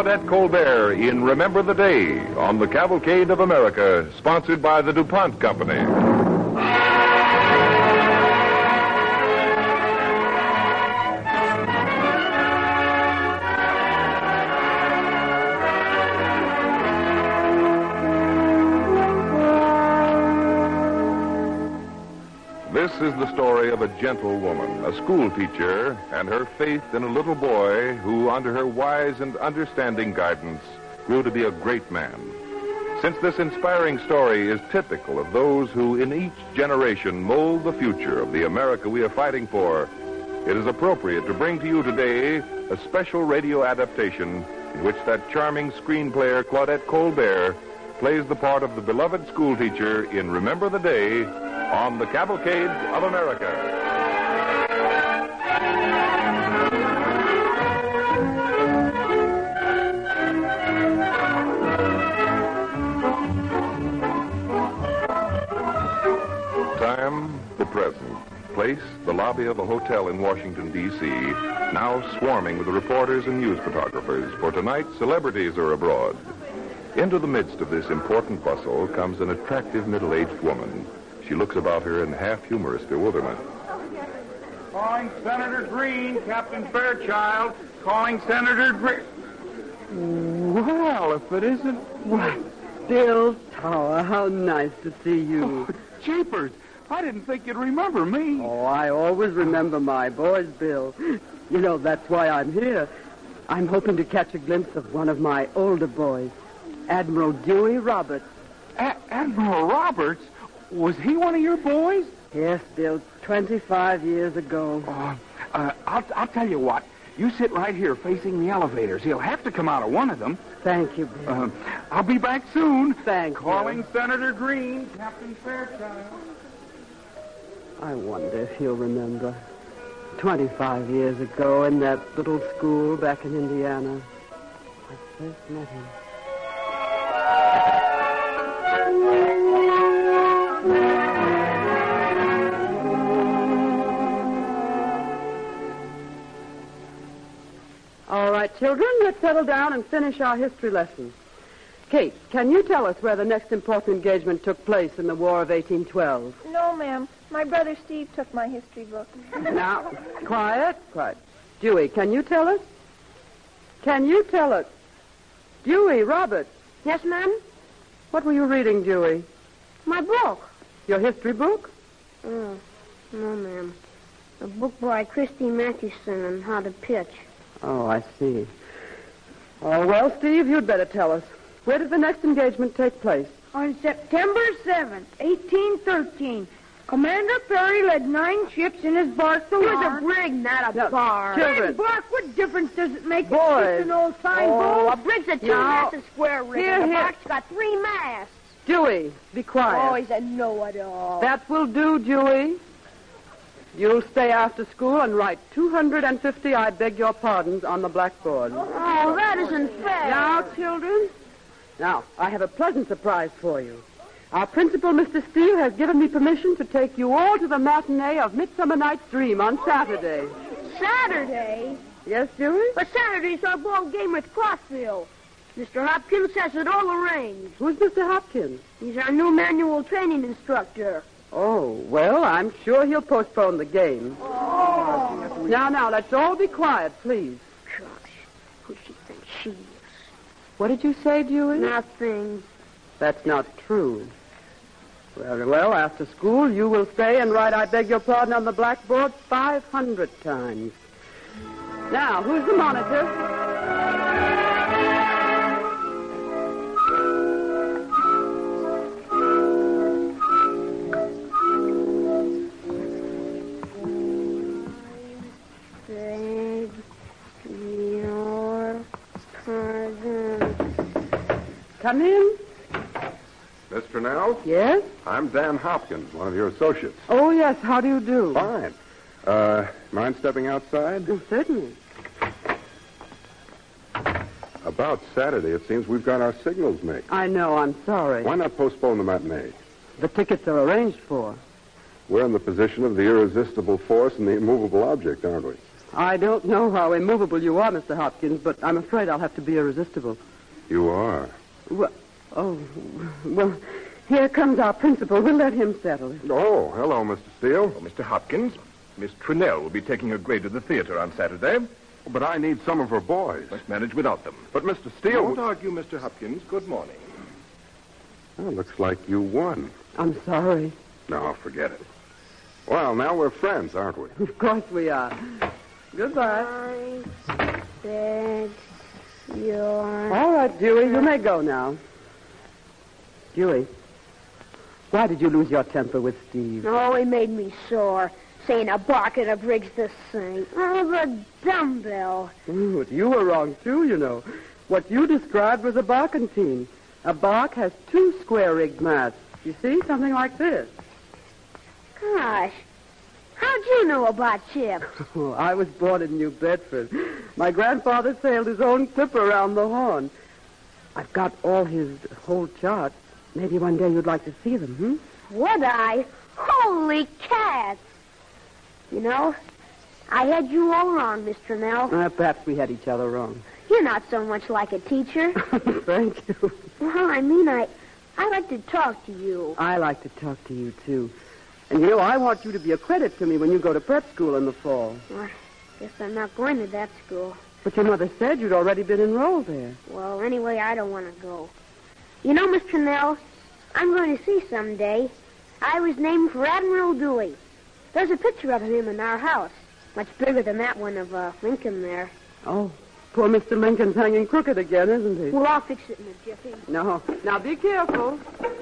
Claudette Colbert in Remember the Day on the Cavalcade of America, sponsored by the DuPont Company. This is the story of a gentle woman, a school teacher, and her faith in a little boy who, under her wise and understanding guidance, grew to be a great man. Since this inspiring story is typical of those who, in each generation, mold the future of the America we are fighting for, it is appropriate to bring to you today a special radio adaptation in which that charming screen player, Claudette Colbert, plays the part of the beloved schoolteacher in Remember the Day on the Cavalcade of America. Time, the present. Place, the lobby of a hotel in Washington, D.C., now swarming with the reporters and news photographers, for tonight celebrities are abroad. Into the midst of this important bustle comes an attractive middle-aged woman. She looks about her in half-humorous bewilderment. Calling Senator Green, Captain Fairchild. Calling Senator Green. Well, if it isn't... Why, Bill Tower, how nice to see you. Oh, jeepers, I didn't think you'd remember me. Oh, I always remember my boys, Bill. You know, that's why I'm here. I'm hoping to catch a glimpse of one of my older boys, Admiral Dewey Roberts. Admiral Roberts? Was he one of your boys? Yes, Bill, 25 years ago. I'll tell you what. You sit right here facing the elevators. He'll have to come out of one of them. Thank you, Bill. I'll be back soon. Thank you. Calling Senator Green, Captain Fairchild. I wonder if he'll remember. 25 years ago in that little school back in Indiana, I first met him. All right, children, let's settle down and finish our history lesson. Kate, can you tell us where the next important engagement took place in the War of 1812? No, ma'am. My brother Steve took my history book. Now, quiet. Dewey, can you tell us? Dewey, Robert. Yes, ma'am? What were you reading, Dewey? My book. Your history book? Oh, no, ma'am. A book by Christy Mathewson on how to pitch. Oh, I see. Oh, well, Steve, you'd better tell us. Where did the next engagement take place? On September 7th, 1813, Commander Perry led 9 ships in his bark. It was a brig, not a bar. Children. Bark, what difference does it make? Boys. It's just an old signboard. A brig's a 2-masted square rig. Here. The bark's got 3 masts. Dewey, be quiet. Oh, he's a know-it-all. That will do, Dewey. You'll stay after school and write 250 I beg your pardons on the blackboard. Oh, that isn't fair. Now, children. Now, I have a pleasant surprise for you. Our principal, Mr. Steele, has given me permission to take you all to the matinee of Midsummer Night's Dream on Saturday. Saturday? Yes, Dewey? But Saturday's our ball game with Crossville. Mr. Hopkins has it all arranged. Who's Mr. Hopkins? He's our new manual training instructor. Oh, well, I'm sure he'll postpone the game. Oh. Now, let's all be quiet, please. Gosh, who she thinks she is? What did you say, Dewey? Nothing. That's not true. Very well, after school, you will stay and write I beg your pardon on the blackboard 500 times. Now, who's the monitor? Come in. Miss Trunell? Yes? I'm Dan Hopkins, one of your associates. Oh, yes. How do you do? Fine. Mind stepping outside? Oh, certainly. About Saturday, it seems we've got our signals mixed. I know. I'm sorry. Why not postpone the matinee? The tickets are arranged for. We're in the position of the irresistible force and the immovable object, aren't we? I don't know how immovable you are, Mr. Hopkins, but I'm afraid I'll have to be irresistible. You are. Well, here comes our principal. We'll let him settle it. Oh, hello, Mr. Steele. Mr. Hopkins, Miss Trinnell will be taking her grade to the theater on Saturday. But I need some of her boys. Must manage without them. But, Mr. Steele... Don't argue, Mr. Hopkins. Good morning. Oh, looks like you won. I'm sorry. No, forget it. Well, now we're friends, aren't we? Of course we are. Goodbye. I said you're... All right, Dewey, you may go now. Dewey, why did you lose your temper with Steve? Oh, he made me sore. Saying a bark and a brig's the same. Oh, the dumbbell. But you were wrong, too, you know. What you described was a barkentine. A bark has 2 square-rigged masts. You see, something like this. Gosh, how'd you know about Chip? Oh, I was born in New Bedford. My grandfather sailed his own clipper around the Horn. I've got all his whole chart. Maybe one day you'd like to see them, Would I? Holy cats! You know, I had you all wrong, Miss Trinnell. Perhaps we had each other wrong. You're not so much like a teacher. Thank you. Well, I mean, I like to talk to you. I like to talk to you, too. And, you know, I want you to be a credit to me when you go to prep school in the fall. Well, guess I'm not going to that school. But your mother said you'd already been enrolled there. Well, anyway, I don't want to go. You know, Miss Trinnell, I'm going to see someday. I was named for Admiral Dewey. There's a picture of him in our house. Much bigger than that one of Lincoln there. Oh, poor Mr. Lincoln's hanging crooked again, isn't he? Well, I'll fix it in a jiffy. No. Now, be careful.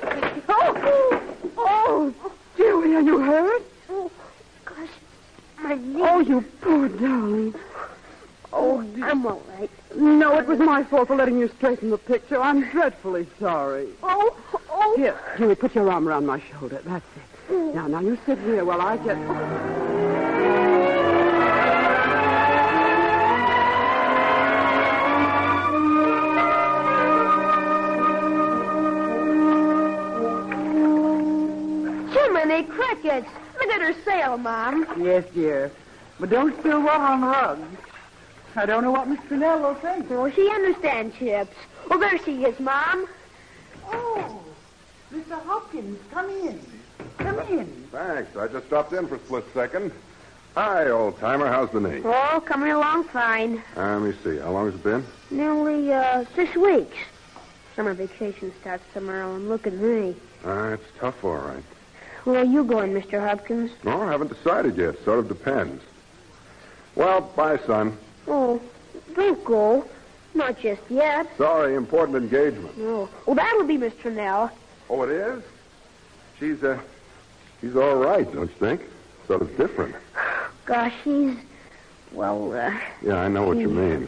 Oh, Dewey, are you hurt? Oh, gosh, my knee. Oh, you poor darling. Oh, I'm all right. No, it was my fault for letting you straighten the picture. I'm dreadfully sorry. Oh. Here, Dewey, put your arm around my shoulder. That's it. Now, you sit here while I get... Jiminy crickets! Look at her sail, Mom. Yes, dear. But don't spill water on the rug. I don't know what Miss Trinnell will think. Oh, she understands Chips. Oh, there she is, Mom. Oh, Mr. Hopkins, come in. Come in. Thanks. I just stopped in for a split second. Hi, old-timer. How's the knee? Oh, coming along fine. Let me see. How long has it been? Nearly 6 weeks. Summer vacation starts tomorrow, and look at me. It's tough, all right. Where are you going, Mr. Hopkins? No, I haven't decided yet. Sort of depends. Well, bye, son. Oh, don't go. Not just yet. Sorry, important engagement. No. Well, that'll be Miss Trinnell. Oh, it is? She's all right, don't you think? Sort of different. Gosh, she's... Well, Yeah, I know what you mean.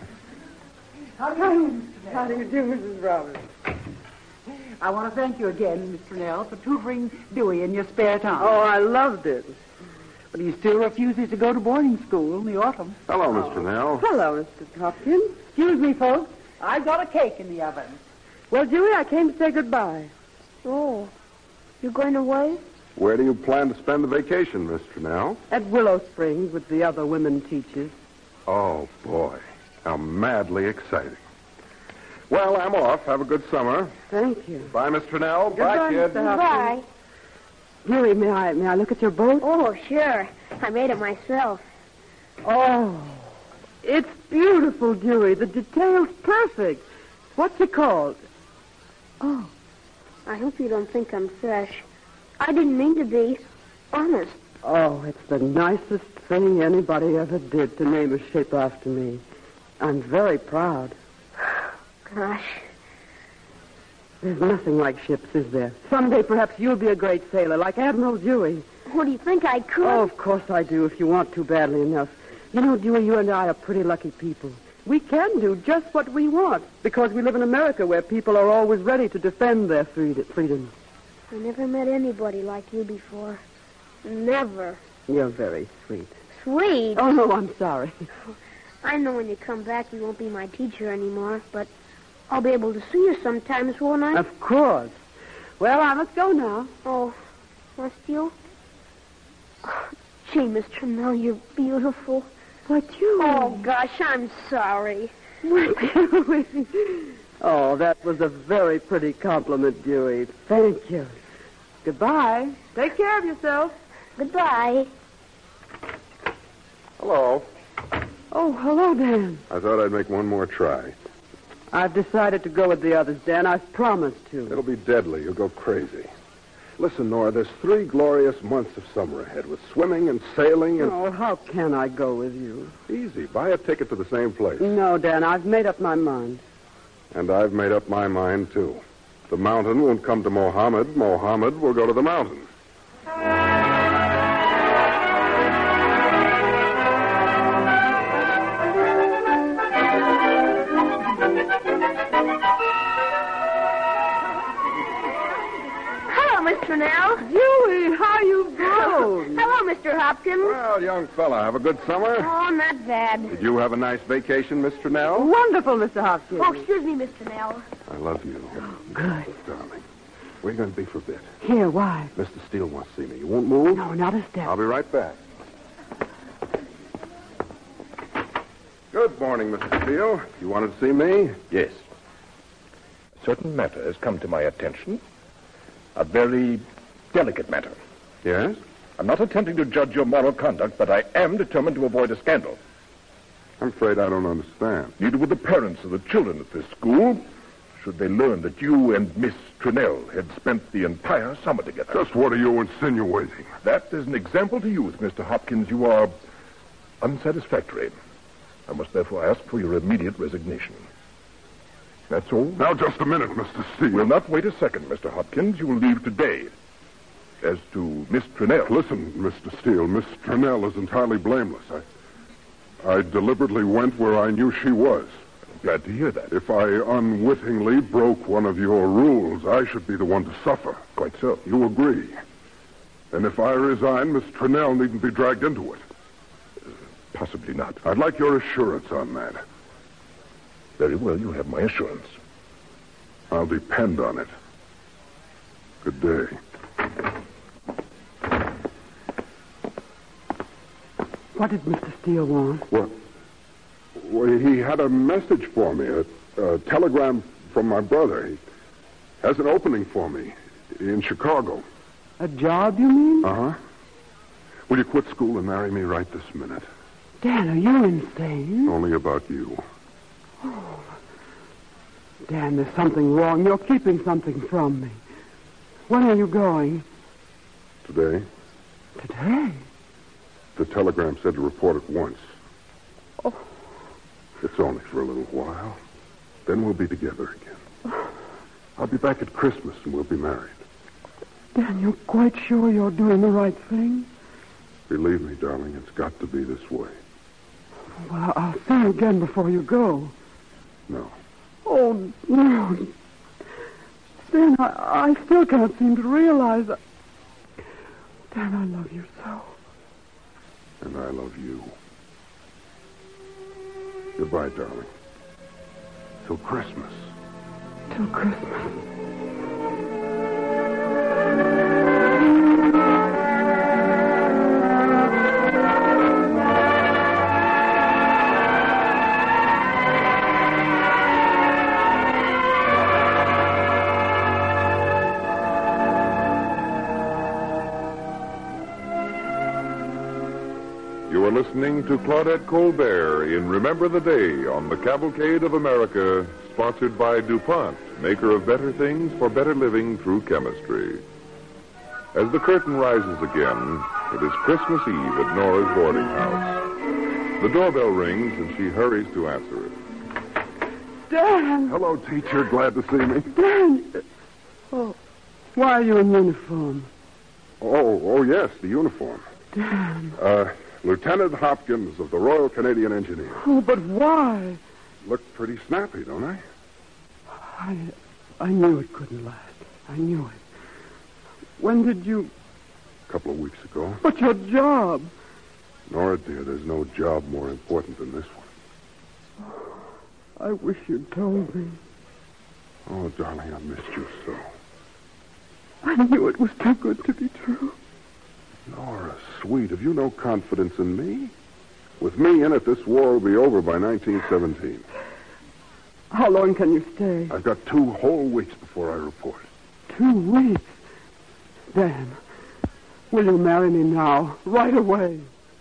How do you do, Mrs. Roberts? I want to thank you again, Miss Trinnell, for tutoring Dewey in your spare time. Oh, I loved it. But he still refuses to go to boarding school in the autumn. Hello, Miss Trinnell. Hello, Mr. Hopkins. Excuse me, folks. I've got a cake in the oven. Well, Dewey, I came to say goodbye. oh, you going away? Where do you plan to spend the vacation, Miss Trinnell? At Willow Springs with the other women teachers. Oh, boy. How madly exciting. Well, I'm off. Have a good summer. Thank you. Bye, Miss Trinnell. Goodbye, Bye, kid. Mr. Hopkins. Bye. Dewey, may I look at your boat? Oh, sure. I made it myself. Oh, it's beautiful, Dewey. The detail's perfect. What's it called? Oh, I hope you don't think I'm fresh. I didn't mean to be. Honest. oh, it's the nicest thing anybody ever did to name a ship after me. I'm very proud. Gosh. There's nothing like ships, is there? Someday perhaps you'll be a great sailor, like Admiral Dewey. What, do you think I could? Oh, of course I do, if you want to badly enough. You know, Dewey, you and I are pretty lucky people. We can do just what we want, because we live in America where people are always ready to defend their freedom. I never met anybody like you before. Never. You're very sweet. Sweet. Oh, no, I'm sorry. I know when you come back you won't be my teacher anymore, but I'll be able to see you sometimes, won't I? Of course. Well, I must go now. Oh, must you? Oh, gee, Miss Trinnell, you're beautiful. But you... Oh, gosh, I'm sorry. Oh, that was a very pretty compliment, Dewey. Thank you. Goodbye. Take care of yourself. Goodbye. Hello. Oh, hello, Dan. I thought I'd make one more try. I've decided to go with the others, Dan. I've promised to. It'll be deadly. You'll go crazy. Listen, Nora, there's 3 glorious months of summer ahead with swimming and sailing and... Oh, how can I go with you? Easy. Buy a ticket to the same place. No, Dan, I've made up my mind. And I've made up my mind, too. The mountain won't come to Mohammed. Mohammed will go to the mountain. Now. Dewey, how you grown? Hello, Mr. Hopkins. Well, young fella, have a good summer? Oh, not bad. Did you have a nice vacation, Miss Trunell? Wonderful, Mr. Hopkins. Oh, excuse me, Mr. Nell. I love you. Good. Darling. We're going to be for a bit. Here, why? Mr. Steele wants to see me. You won't move? No, not a step. I'll be right back. Good morning, Mr. Steele. You wanted to see me? Yes. A certain matter has come to my attention. A very delicate matter. Yes? I'm not attempting to judge your moral conduct, but I am determined to avoid a scandal. I'm afraid I don't understand. Neither would the parents of the children at this school, should they learn that you and Miss Trunell had spent the entire summer together. Just what are you insinuating? That is an example to use, Mr. Hopkins. You are unsatisfactory. I must therefore ask for your immediate resignation. That's all. Now, just a minute, Mr. Steele. We'll not wait a second, Mr. Hopkins. You will leave today. As to Miss Trunell... Listen, Mr. Steele, Miss Trunell is entirely blameless. I deliberately went where I knew she was. I'm glad to hear that. If I unwittingly broke one of your rules, I should be the one to suffer. Quite so. You agree. And if I resign, Miss Trunell needn't be dragged into it. Possibly not. I'd like your assurance on that. Very well, you have my assurance. I'll depend on it. Good day. What did Mr. Steele want? Well, he had a message for me, a telegram from my brother. He has an opening for me in Chicago. A job, you mean? Uh-huh. Will you quit school and marry me right this minute? Dan, are you insane? Only about you. Oh. Dan, there's something wrong. You're keeping something from me. When are you going? Today. Today? The telegram said to report at once. Oh. It's only for a little while. Then we'll be together again. I'll be back at Christmas and we'll be married. Dan, you're quite sure you're doing the right thing? Believe me, darling, it's got to be this way. Well, I'll see you again before you go. No. Oh, no. Dan, I still can't seem to realize that. Dan, I love you so. And I love you. Goodbye, darling. Till Christmas. Till Christmas. You are listening to Claudette Colbert in Remember the Day on the Cavalcade of America, sponsored by DuPont, maker of better things for better living through chemistry. As the curtain rises again, it is Christmas Eve at Nora's boarding house. The doorbell rings and she hurries to answer it. Dan! Hello, teacher. Glad to see me. Dan! Oh, why are you in uniform? Oh, yes, the uniform. Dan. Lieutenant Hopkins of the Royal Canadian Engineers. Oh, but why? Look pretty snappy, don't I? I knew it couldn't last. I knew it. When did you... A couple of weeks ago. But your job... Nora, dear, there's no job more important than this one. I wish you'd told me. Oh, darling, I missed you so. I knew it was too good to be true. Nora, sweet, have you no confidence in me? With me in it, this war will be over by 1917. How long can you stay? I've got 2 whole weeks before I report. 2 weeks? Dan, will you marry me now, right away?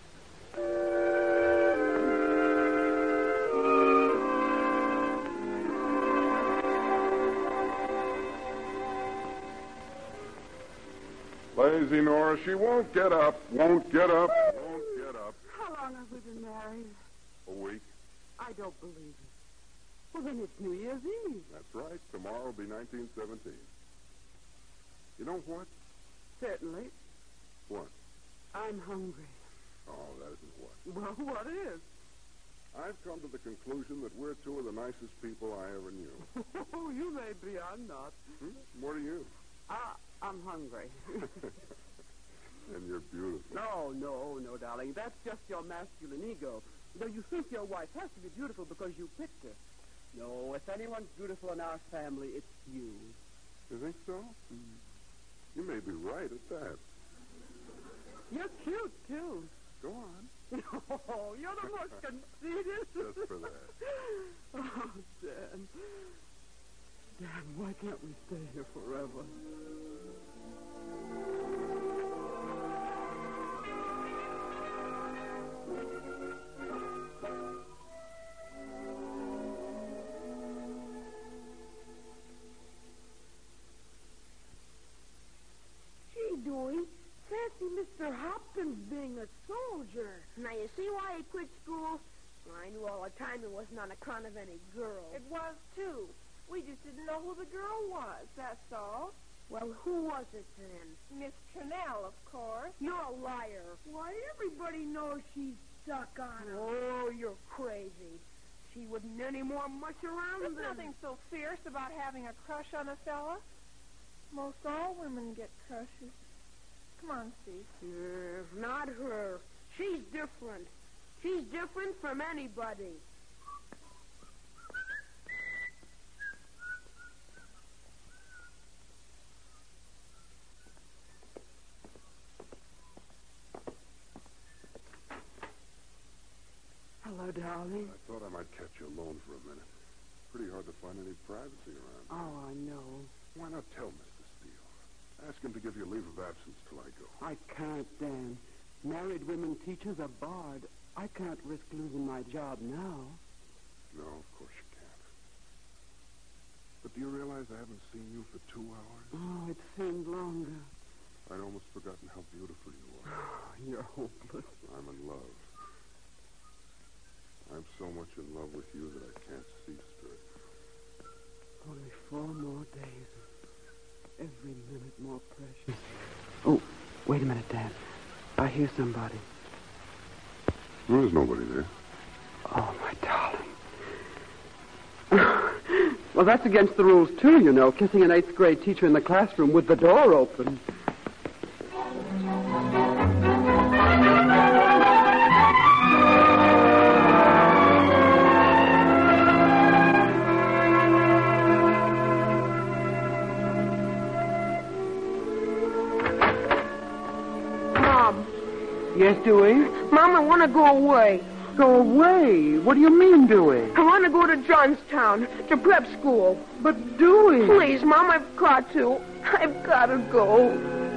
Lazy Nora, she won't get up. Won't get up. How long have we been married? A week. I don't believe it. Well, then it's New Year's Eve. That's right. Tomorrow will be 1917. You know what? Certainly. What? I'm hungry. Oh, that isn't what. Well, what is? I've come to the conclusion that we're 2 of the nicest people I ever knew. Oh, you may be. I'm not. What are you? I'm hungry. And you're beautiful. No, darling. That's just your masculine ego. Though you think your wife has to be beautiful because you picked her. No, if anyone's beautiful in our family, it's you. You think so? You may be right at that. You're cute, too. Go on. Oh, you're the most conceited. Just for that. Oh, Dan. Dan, why can't we stay here forever? Gee, Dewey, fancy Mr. Hopkins being a soldier. Now, you see why he quit school? I knew all the time it wasn't on account of any girl. It was, too. We just didn't know who the girl was, that's all. Well, who was it then? Miss Trinnell, of course. You're a liar. Why, everybody knows she's stuck on him. Oh, you're crazy. She wouldn't any more much around There's than... nothing so fierce about having a crush on a fella. Most all women get crushes. Come on, Steve. Not her. She's different. She's different from anybody. Hello, darling. I thought I might catch you alone for a minute. Pretty hard to find any privacy around. Oh, I know. Why not tell Mr. Steele? Ask him to give you a leave of absence till I go. I can't, Dan. Married women teachers are barred. I can't risk losing my job now. No, of course you can't. But do you realize I haven't seen you for 2 hours? Oh, it seemed longer. I'd almost forgotten how beautiful you are. You're hopeless. I'm in love. I'm so much in love with you that I can't see straight. Only 4 more days. Every minute more precious. Oh, wait a minute, Dan. I hear somebody. There is nobody there. Oh, my darling. Well, that's against the rules, too, you know, kissing an 8th grade teacher in the classroom with the door open. Yes, Dewey? Mom, I want to go away. Go away? What do you mean, Dewey? I want to go to Johnstown, to prep school. But, Dewey... Please, Mom, I've got to. I've got to go.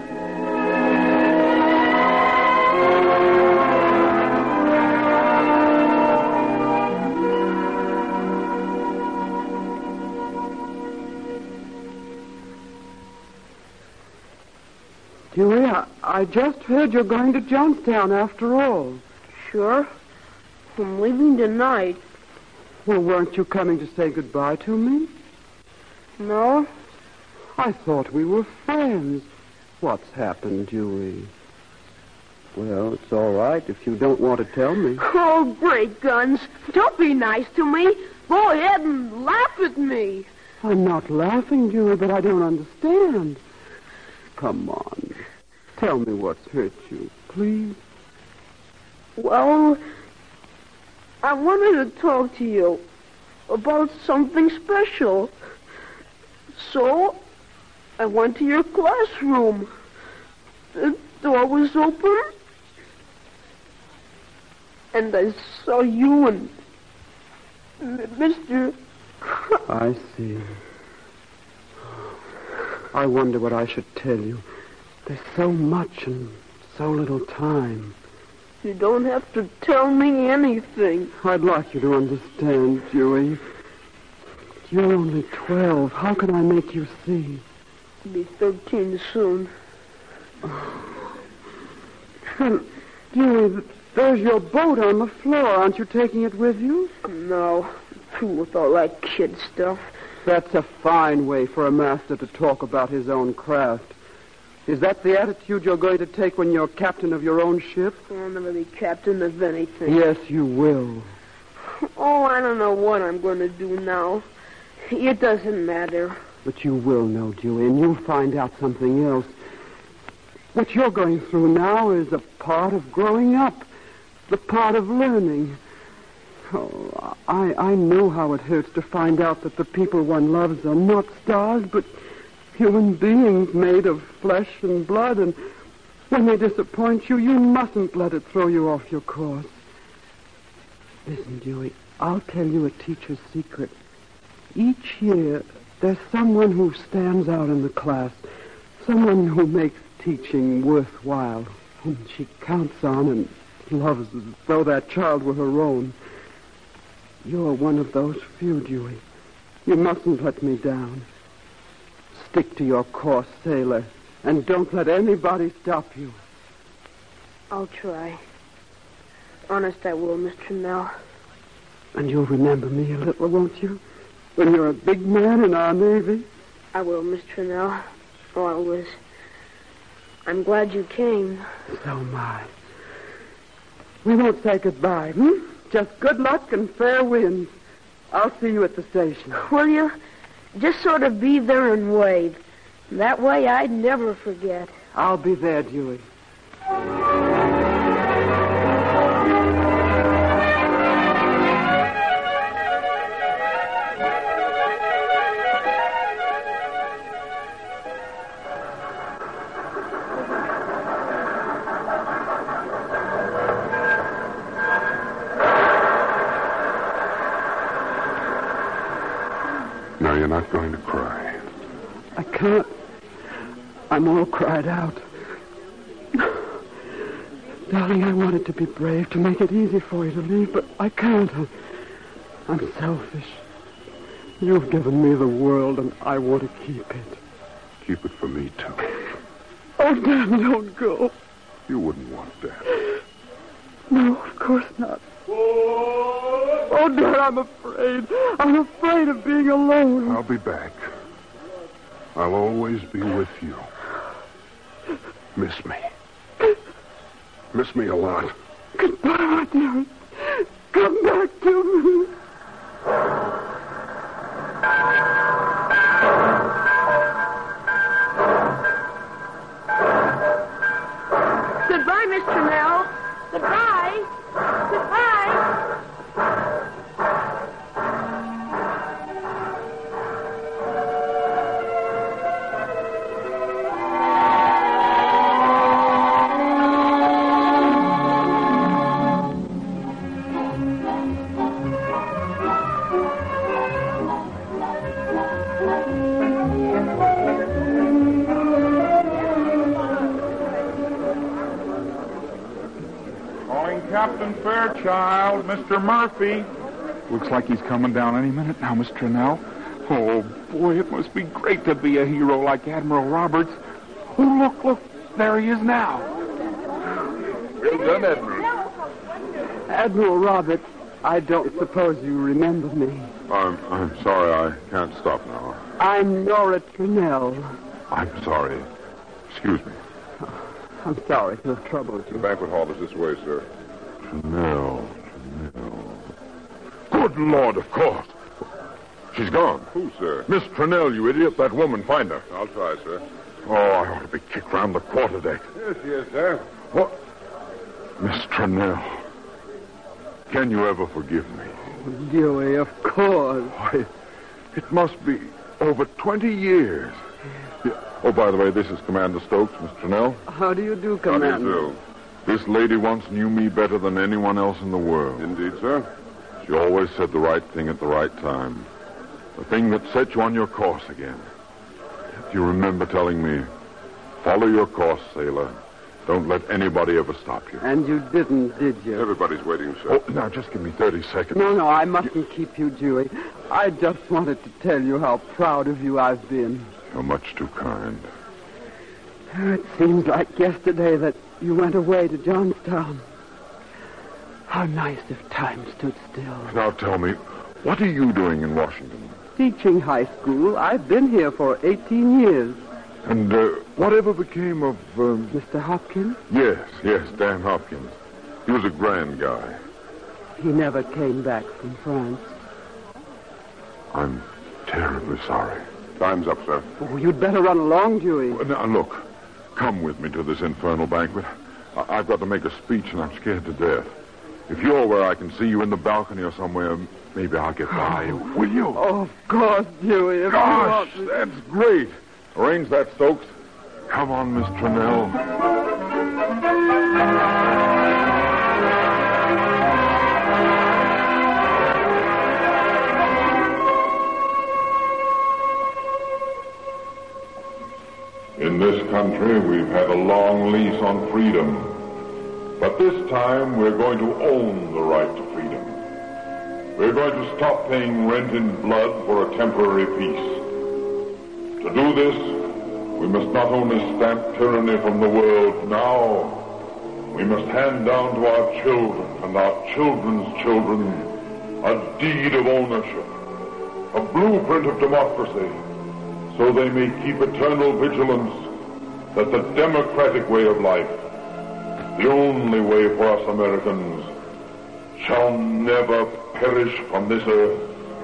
Dewey, I just heard you're going to Johnstown after all. Sure. I'm leaving tonight. Well, weren't you coming to say goodbye to me? No. I thought we were friends. What's happened, Dewey? Well, it's all right if you don't want to tell me. Oh, great guns. Don't be nice to me. Go ahead and laugh at me. I'm not laughing, Dewey, but I don't understand. Come on. Tell me what's hurt you, please. Well, I wanted to talk to you about something special. So, I went to your classroom. The door was open. And I saw you and Mr. I see. I wonder what I should tell you. There's so much and so little time. You don't have to tell me anything. I'd like you to understand, Dewey. You're only 12. How can I make you see? I'll be 13 soon. Well, Dewey, there's your boat on the floor. Aren't you taking it with you? No. Through with all that kid stuff. That's a fine way for a master to talk about his own craft. Is that the attitude you're going to take when you're captain of your own ship? I'll never be captain of anything. Yes, you will. Oh, I don't know what I'm going to do now. It doesn't matter. But you will know, Dewey, and you'll find out something else. What you're going through now is a part of growing up, the part of learning. Oh, I know how it hurts to find out that the people one loves are not stars, but human beings made of flesh and blood, and when they disappoint you, you mustn't let it throw you off your course. Listen, Dewey, I'll tell you a teacher's secret. Each year, there's someone who stands out in the class, someone who makes teaching worthwhile, whom she counts on and loves as though that child were her own. You're one of those few, Dewey. You mustn't let me down. Stick to your course, sailor, and don't let anybody stop you. I'll try. Honest, I will, Mr. Nell. And you'll remember me a little, won't you? When you're a big man in our Navy? I will, Mr. Nell. Always. I'm glad you came. So am I. We won't say goodbye, Just good luck and fair winds. I'll see you at the station. Will you? Just sort of be there and wave. That way I'd never forget. I'll be there, Dewey. Now, you're not going to cry. I can't. I'm all cried out. Darling, I wanted to be brave, to make it easy for you to leave, but I can't. I'm selfish. You've given me the world, and I want to keep it. Keep it for me, too. Oh, Dad, don't go. You wouldn't want that. No, of course not. Oh, Dad, I'm afraid. I'm afraid of being alone. I'll be back. I'll always be with you. Miss me. Miss me a lot. Goodbye, my dearest. Come back to me. Goodbye, Mr. Nell. Goodbye. Goodbye. Captain Fairchild, Mr. Murphy. Looks like he's coming down any minute now, Mr. Nell. Oh, boy, it must be great to be a hero like Admiral Roberts. Oh, look, there he is now. Well done, Admiral. Admiral Roberts, I don't suppose you remember me. I'm sorry, I can't stop now. I'm Nora Turnell. I'm sorry. Excuse me. I'm sorry to have troubled you. The banquet hall is this way, sir. No. Good Lord, of course. She's gone. Who, sir? Miss Turnell, you idiot. That woman. Find her. I'll try, sir. Oh, I ought to be kicked round the quarterdeck. Yes, she is, sir. What? Miss Turnell, can you ever forgive me? Oh, Dewey, of course. Why, it must be over 20 years. Yeah. Oh, by the way, this is Commander Stokes, Miss Turnell. How do you do, Commander? How do you do? This lady once knew me better than anyone else in the world. Indeed, sir. She always said the right thing at the right time. The thing that set you on your course again. Do you remember telling me, follow your course, sailor. Don't let anybody ever stop you. And you didn't, did you? Everybody's waiting, sir. Oh, now, just give me 30 seconds. No, I mustn't keep you, Dewey. I just wanted to tell you how proud of you I've been. You're much too kind. It seems like yesterday that you went away to Johnstown. How nice if time stood still. Now tell me, what are you doing in Washington? Teaching high school. I've been here for 18 years. And whatever became of... Mr. Hopkins? Yes, Dan Hopkins. He was a grand guy. He never came back from France. I'm terribly sorry. Time's up, sir. Oh, you'd better run along, Dewey. Now, look, come with me to this infernal banquet. I've got to make a speech, and I'm scared to death. If you're where I can see you in the balcony or somewhere, maybe I'll get by. Will you? Oh, of course, Dewey. If Gosh, you want to... that's great. Arrange that, Stokes. Come on, Miss Trennell. In this country, we've had a long lease on freedom. But this time, we're going to own the right to freedom. We're going to stop paying rent in blood for a temporary peace. To do this, we must not only stamp tyranny from the world now, we must hand down to our children and our children's children a deed of ownership, a blueprint of democracy, so they may keep eternal vigilance that the democratic way of life, the only way for us Americans, shall never perish from this earth.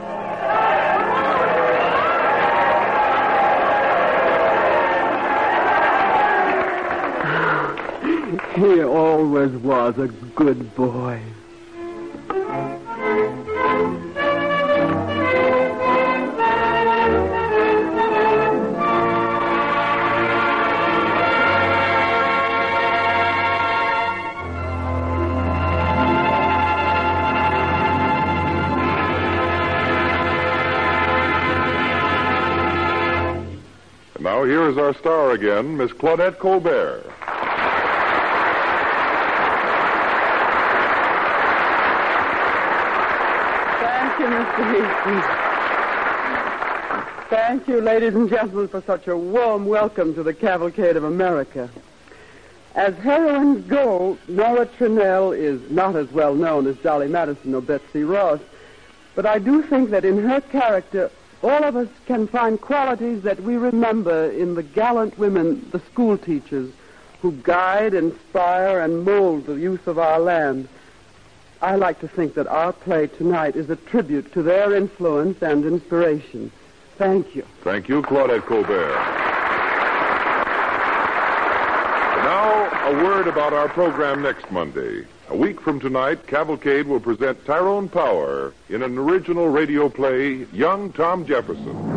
He always was a good boy. And now here is our star again, Miss Claudette Colbert. Thank you, ladies and gentlemen, for such a warm welcome to the Cavalcade of America. As heroines go, Nora Trennell is not as well known as Dolly Madison or Betsy Ross, but I do think that in her character, all of us can find qualities that we remember in the gallant women, the school teachers, who guide, inspire, and mold the youth of our land. I like to think that our play tonight is a tribute to their influence and inspiration. Thank you. Thank you, Claudette Colbert. Now, a word about our program next Monday. A week from tonight, Cavalcade will present Tyrone Power in an original radio play, Young Tom Jefferson.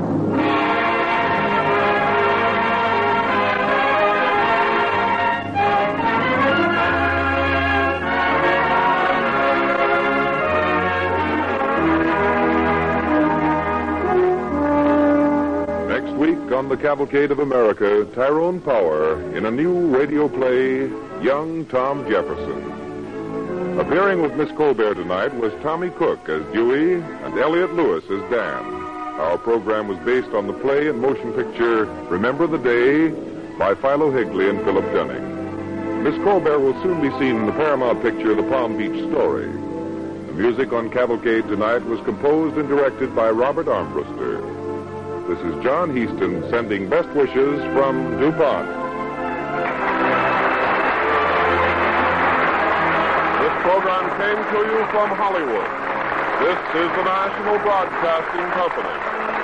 On the Cavalcade of America, Tyrone Power in a new radio play, Young Tom Jefferson. Appearing with Miss Colbert tonight was Tommy Cook as Dewey and Elliot Lewis as Dan. Our program was based on the play and motion picture Remember the Day by Philo Higley and Philip Dunning. Miss Colbert will soon be seen in the Paramount picture The Palm Beach Story. The music on Cavalcade tonight was composed and directed by Robert Armbruster. This is John Heaston sending best wishes from DuPont. This program came to you from Hollywood. This is the National Broadcasting Company.